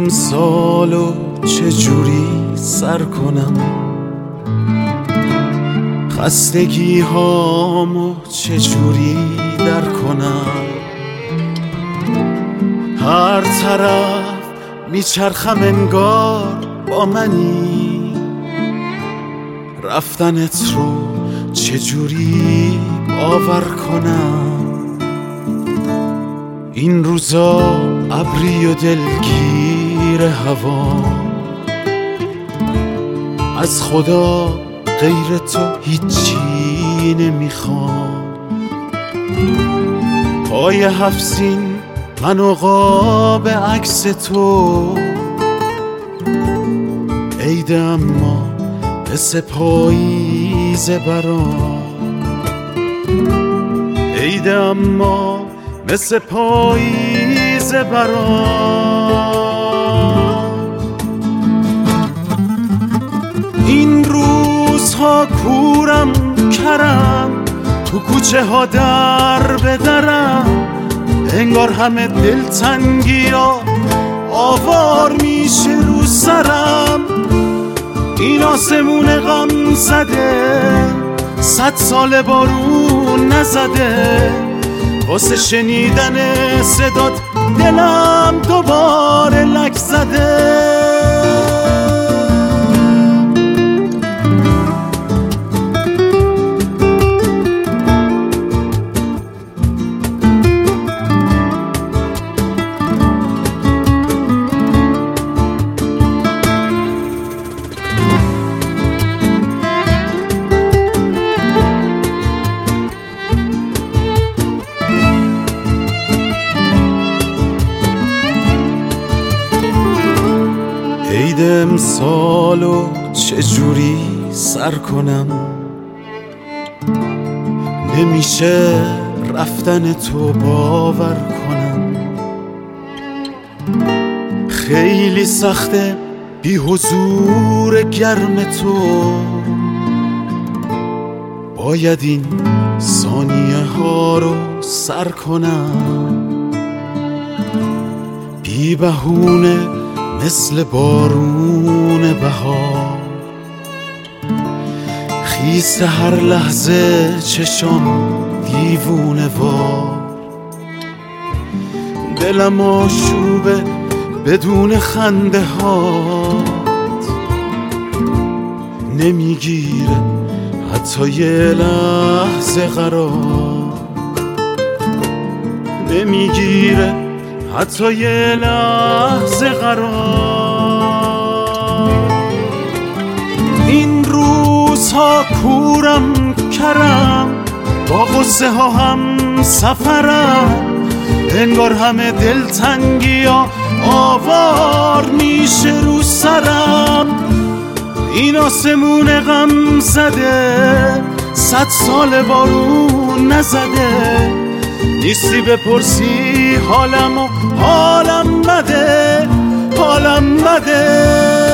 امسالو چجوری سر کنم، خستگی هامو چجوری در کنم. هر طرف میچرخم انگار با منی، رفتنت رو چجوری باور کنم. این روزا ابری و دلگیر هوا، از خدا غیر تو هیچی نمیخوام. پای هفزین من و قاب عکس تو، عید اما مثل پاییز برام، عید اما مثل پاییز برام. این روزها کورم کرم، تو کوچه ها در بدرم، انگار همه دلتنگی ها آوار میشه رو سرم. این آسمون غم زده 100 سال بارون نزده، واسه شنیدن صدات دلم دوباره لک زده. عید امسالو چجوری سر کنم، نمیشه رفتن تو باور کنم. خیلی سخته بی حضور گرم تو، باید این ثانیه ها رو سر کنم. بی بهونه مثل بارون بهار، خیس هر لحظه چشام دیوونه وار. دلم آشوبه بدون خنده هات، نمیگیره حتی یه لحظه قرار، نمیگیره حتی یه لحظه قرار. این روزها کورم کرم، با غصه ها هم سفرم، انگار همه دلتنگی ها آوار میشه رو سرم. این آسمون غم زده 100 سال بارون نزده، نیستی بپرسی حالم و حالم بده، حالم بده.